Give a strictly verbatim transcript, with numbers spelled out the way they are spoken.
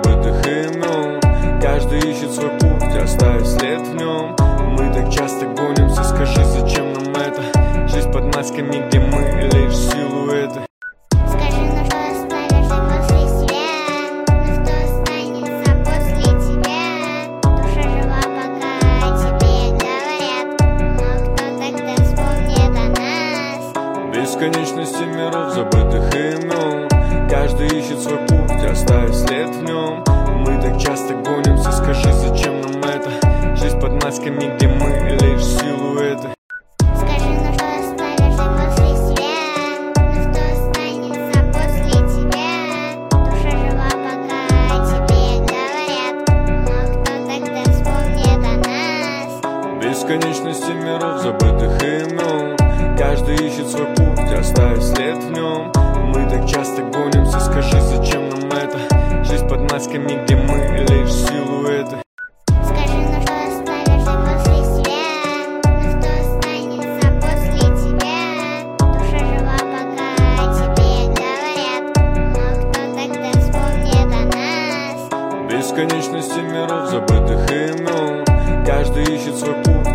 забытых имен. Каждый ищет свой путь, оставив след в нем. Мы так часто гонимся, скажи, зачем нам это? Жизнь под масками, где мы лишь силуэты. Скажи, ну что оставишь ты после себя? Ну что останется после тебя? Душа жива, пока о тебе говорят. Но кто тогда вспомнит о нас? Бесконечности миров, забытых имен. Каждый ищет свой путь, оставив след в нем. Мы так часто гонимся, скажи, зачем нам это? Жизнь под масками, где мы лишь силуэты. Скажи, ну что оставишь ты после себя? Ну что останется после тебя? Душа жива, пока о тебе говорят. Но кто тогда вспомнит о нас? Бесконечности миров, забытых имен. Каждый ищет свой путь, оставив след в нем. Мы так часто гонимся, скажи, зачем нам это? Жизнь под масками, где мы лишь силуэты. Скажи, ну что оставишь ты после себя? Ну что останется после тебя? Душа жива, пока о тебе говорят. Но кто тогда вспомнит о нас? Бесконечности миров, забытых имен.